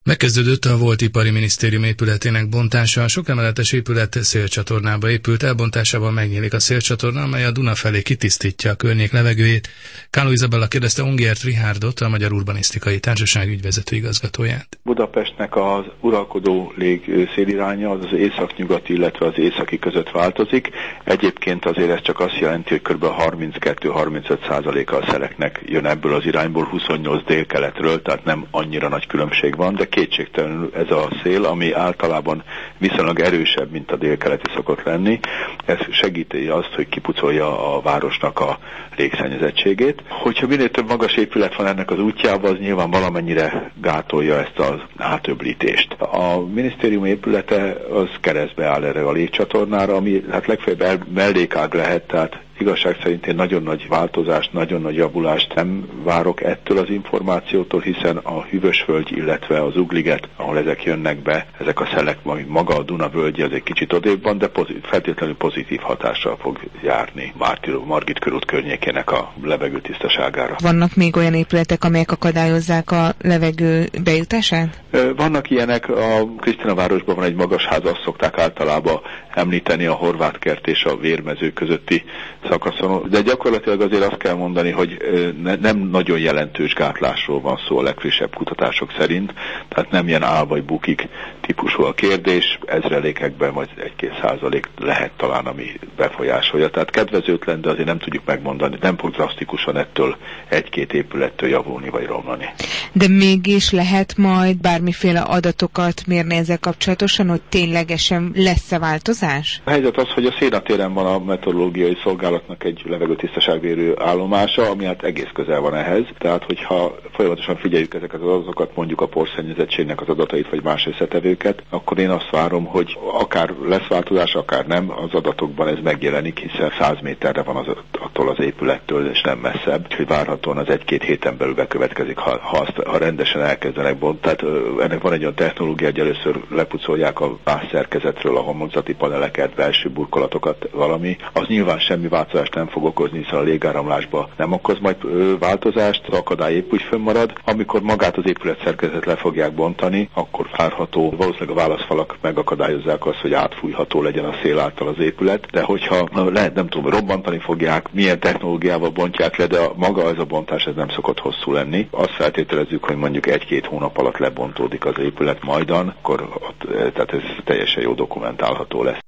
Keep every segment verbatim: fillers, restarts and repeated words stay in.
Megkezdődött a volt ipari minisztérium épületének bontása. A sok emeletes épület szélcsatornába épült, elbontásával megnyílik a szélcsatorna, amely a Duna felé kitisztítja a környék levegőjét. Káló Izabella kérdezte Ungert Richardot, a Magyar Urbanisztikai Társaság ügyvezető igazgatóját. Budapestnek az uralkodó lég széliránya az az északnyugati, illetve az északi között változik. Egyébként azért ez csak azt jelenti, hogy kb. harminckettő-harmincöt százaléka a szeleknek jön ebből az irányból, huszonnyolc délkeletről, tehát nem annyira nagy különbség van, de kétségtelenül ez a szél, ami általában viszonylag erősebb, mint a délkeleti szokott lenni, ez segíti azt, hogy kipucolja a városnak a légszennyezettségét. Hogyha minél több magas épület van ennek az útjában, az nyilván valamennyire gátolja ezt az átöblítést. A minisztérium épülete az keresztbe áll erre a légcsatornára, ami hát legfeljebb mellékág lehet, tehát igazság szerint én nagyon nagy változást, nagyon nagy javulást nem várok ettől az információtól, hiszen a Hűvösvölgy, illetve az Ugliget, ahol ezek jönnek be, ezek a szelek, maga a Duna völgye, az egy kicsit odébb van, de pozit, feltétlenül pozitív hatással fog járni Margit körút környékének a levegő tisztaságára. Vannak még olyan épületek, amelyek akadályozzák a levegő bejutását? Vannak ilyenek, a Krisztinavárosban van egy magas ház, azt szokták általában említeni a Horvátkert és a Vérmező közötti szakaszon, de gyakorlatilag azért azt kell mondani, hogy ne, nem nagyon jelentős gátlásról van szó a legfrissebb kutatások szerint, tehát nem ilyen áll vagy bukik típusú a kérdés, ezrelékekben vagy egy-két százalék lehet talán, ami befolyásolja. Tehát kedvezőtlen, de azért nem tudjuk megmondani, nem fog drasztikusan ettől egy-két épülettől javulni vagy romlani. De mégis lehet majd bármiféle adatokat mérni ezzel kapcsolatosan, hogy ténylegesen lesz-e változás? A helyzet az, hogy a Szénatéren van a meteorológiai szolgálatnak egy levegőtisztaságmérő állomása, ami hát egész közel van ehhez. Tehát, hogyha folyamatosan figyeljük ezeket az adatokat, mondjuk a porszennyezettségnek az adatait, vagy más összetevőket, akkor én azt várom, hogy akár lesz változás, akár nem, az adatokban ez megjelenik, hiszen száz méterre van az, attól az épülettől, és nem messzebb. Úgyhogy várhatóan az egy-két héten belül bekövetkezik, ha, ha, azt, ha rendesen elkezdenek bont. Tehát ennek van egy olyan technológia, hogy először lepucolják a vászszerkezetről a homlokzati paneleket, belső burkolatokat, valami. Az nyilván semmi változást nem fog okozni, hiszen a légáramlásba nem okoz majd ö, változást, az akadály épp úgy fönnmarad. Amikor magát az épület szerkezet le fogják bontani, akkor várható, valószínűleg a válaszfalak megakadályozzák azt, hogy átfújható legyen a szél által az épület, de hogyha lehet, nem tudom, robbantani fogják, milyen technológiával bontják le, de a, maga ez a bontás ez nem szokott hosszú lenni. Azt feltételezzük, hogy mondjuk egy-két hónap alatt lebontódik az épület majdan, akkor ott, tehát ez teljesen jó dokumentálható lesz.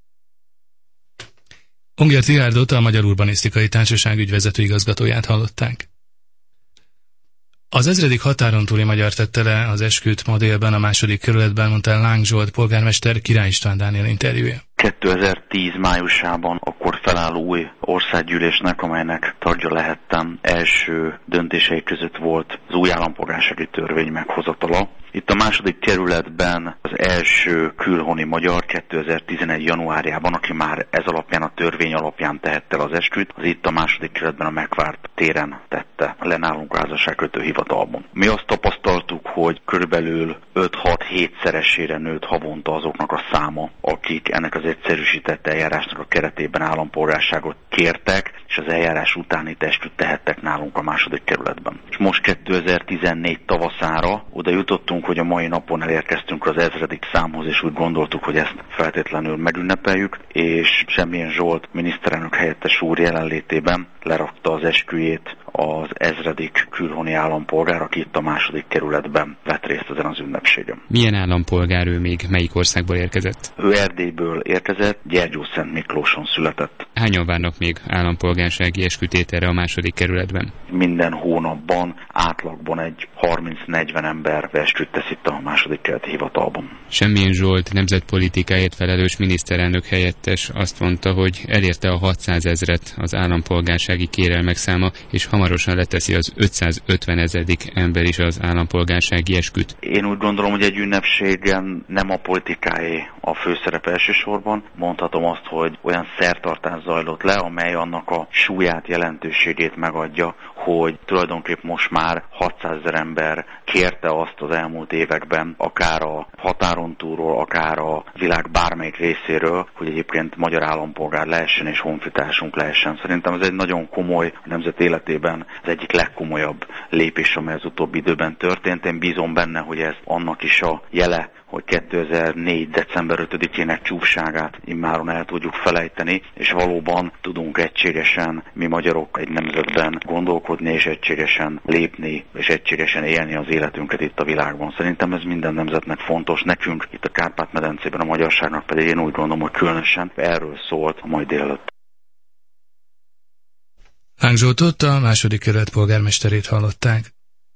Ungert Richardot, a Magyar Urbanisztikai Társaság ügyvezető igazgatóját hallották. Az ezredik határon túli magyar tette le az esküt ma délben a második kerületben, mondta el Láng Zsolt polgármester, Király István Dániel interjúja. kétezer-tíz májusában akkor felálló új országgyűlésnek, amelynek tagja lehettem, első döntései között volt az új állampolgársági törvény meghozatala. Itt a második kerületben az első külhoni magyar kétezer-tizenegy januárjában, aki már ez alapján, a törvény alapján tehette el az esküt, az itt a második kerületben a Megvárt téren tette le nálunk a házasságkötő hivatalban. Mi azt tapasztaltuk, hogy körülbelül öt-hat-hét szeresére nőtt havonta azoknak a száma, akik ennek az egyszerűsített eljárásnak a keretében állampolgárságot kértek, és az eljárás utáni esküt tehettek nálunk a második kerületben. És most kétezer-tizennégy tavaszára oda jutottunk, hogy a mai napon elérkeztünk az ezredik számhoz, és úgy gondoltuk, hogy ezt feltétlenül megünnepeljük, és Semjén Zsolt miniszterelnök helyettes úr jelenlétében lerakta az esküjét az ezredik külhoni állampolgár, aki itt a második kerületben vett részt ezen az ünnepségen. Milyen állampolgár ő, még melyik országból érkezett? Ő Erdélyből érkezett, Gyergyószent Miklóson született. Hányan várnak még állampolgársági eskütételre a második kerületben? Minden hónapban átlagban egy harminc-negyven ember esküt tesz itt a második kerületi hivatalban. Semjén Zsolt nemzetpolitikáért felelős miniszterelnök helyettes azt mondta, hogy elérte a hatszázezret az állampolgársági kérelmek száma, és hamarosan leteszi az ötszázötvenezredik ember is az állampolgársági esküt. Én úgy gondolom, hogy egy ünnepségen nem a politikáé a főszerep elsősorban. Mondhatom azt, hogy olyan szertartás zajlott le, amely annak a súlyát, jelentőségét megadja, hogy tulajdonképp most már hatszázezer ember kérte azt az elmúlt években, akár a határon túlról, akár a világ bármelyik részéről, hogy egyébként magyar állampolgár lehessen és honfitársunk lehessen. Szerintem ez egy nagyon komoly, a nemzet életében területen az egyik legkomolyabb lépés, amely az utóbbi időben történt. Én bízom benne, hogy ez annak is a jele, hogy kétezer-négy. december ötödikének csúfságát immáron el tudjuk felejteni, és valóban tudunk egységesen, mi magyarok egy nemzetben gondolkodni, és egységesen lépni, és egységesen élni az életünket itt a világban. Szerintem ez minden nemzetnek fontos, nekünk itt a Kárpát-medencében, a magyarságnak pedig én úgy gondolom, hogy különösen erről szólt a mai délelőtt. Láng Zsoltot, a második kerület polgármesterét hallották.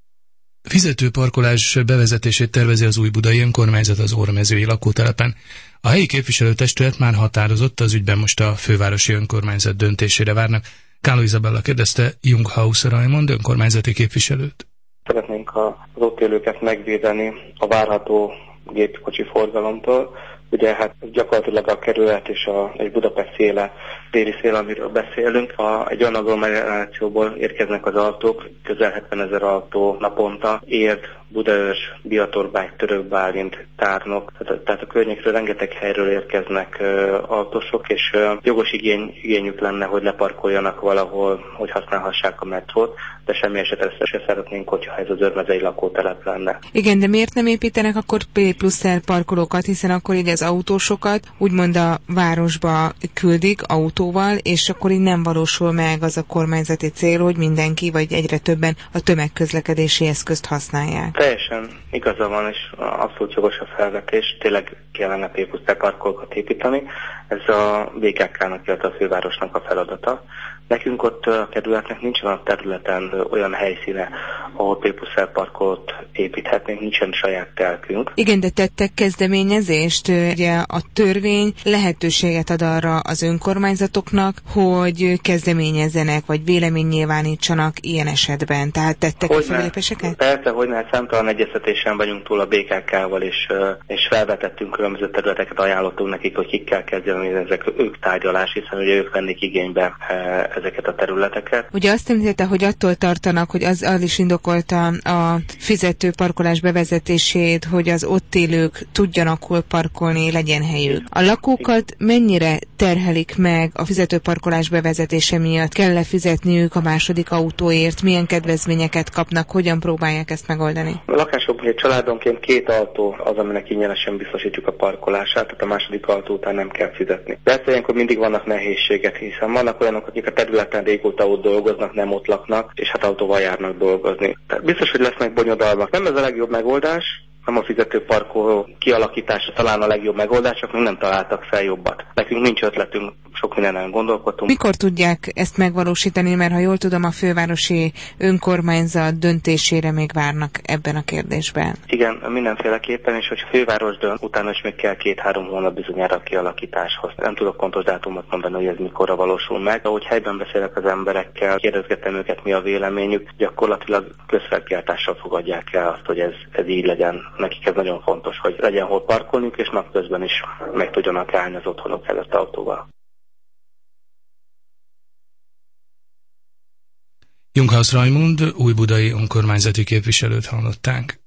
Fizetőparkolás bevezetését tervezi az Újbudai Önkormányzat az Orrmezői lakótelepen. A helyi képviselőtestület már határozott, az ügyben most a fővárosi önkormányzat döntésére várnak. Káló Izabella kérdezte Junghaus Raimond önkormányzati képviselőt. Szeretnénk az ott élőket megvédeni a várható gépkocsi forgalomtól. Ugye hát gyakorlatilag a kerület és a egy Budapest széle, déli szél, amiről beszélünk. A, egy olyan agglomerációból érkeznek az autók, közel hetvenezer autó naponta, Érd, Budaörs, Biatorbágy, Törökbálint, Tárnok, tehát, tehát a környékről rengeteg helyről érkeznek uh, autósok, és uh, jogos igény, igényük lenne, hogy leparkoljanak valahol, hogy használhassák a metrót, de semmi esetre se szeretnénk, hogyha ez az örmezei lakótelep lenne. Igen, de miért nem építenek akkor P plusz R parkolókat, hiszen akkor így az autósokat úgymond a városba küldik autóval, és akkor így nem valósul meg az a kormányzati cél, hogy mindenki, vagy egyre többen a tömegközlekedési eszközt használják. Teljesen igaza van, és abszolút jogos a felvetés, tényleg kellene P plusz R parkolókat építeni. Ez a bé ká ká-nak, illetve a fővárosnak a feladata. Nekünk ott a kerületnek nincsen a területen olyan helyszíne, ahol P plusz R parkolót építhetnénk, nincsen saját telkünk. Igen, de tettek kezdeményezést. Ugye a törvény lehetőséget ad arra az önkormányzatoknak, hogy kezdeményezzenek, vagy véleménynyilvánítsanak ilyen esetben. Tehát tettek fellépéseket? Persze, hogy ne, számtalan egyeztetésen vagyunk túl a bé ká ká-val, és, és felvetettünk különböző területeket, ajánlottunk nekik, hogy kikkel kezdeményezni, ezek ők tárgyalás, hiszen ugye ők vennék igénybe ezeket a területeket. Ugye azt említette, hogy attól tartanak, hogy az, az is indokolta a fizető parkolás bevezetését, hogy az ott élők tudjanak hol parkolni, legyen helyük. A lakókat mennyire terhelik meg a fizető parkolás bevezetése miatt? Kell lefizetniük a második autóért? Milyen kedvezményeket kapnak? Hogyan próbálják ezt megoldani? A lakásokban családonként két autó az, aminek ingyenesen biztosítjuk a parkolását, tehát a második autó után nem kell fizetni. Persze ilyenkor mindig vannak nehézségek, hiszen vannak olyanok, akik a területen régóta ott dolgoznak, nem ott laknak, és hát autóval járnak dolgozni. Tehát biztos, hogy lesznek bonyodalmak. Nem ez a legjobb megoldás, nem a fizetőparkoló kialakítása talán a legjobb megoldás, csak még nem találtak fel jobbat. Nekünk nincs ötletünk, sok mindenen gondolkodtunk. Mikor tudják ezt megvalósítani, mert ha jól tudom, a fővárosi önkormányzat döntésére még várnak ebben a kérdésben? Igen, mindenféleképpen, és hogyha a főváros dönt, utána is még kell két-három hónap bizonyára a kialakításhoz. Nem tudok pontos dátumot mondani, hogy ez mikorra valósul meg. Ahogy helyben beszélek az emberekkel, kérdezgetem őket, mi a véleményük, gyakorlatilag közfelkiáltással fogadják el azt, hogy ez, ez így legyen. Nekik ez nagyon fontos, hogy legyen hol parkolniuk, és napközben is meg tudjanak állni az otthonok előtt autóval. Junghaus Raimond, újbudai önkormányzati képviselőt hallották.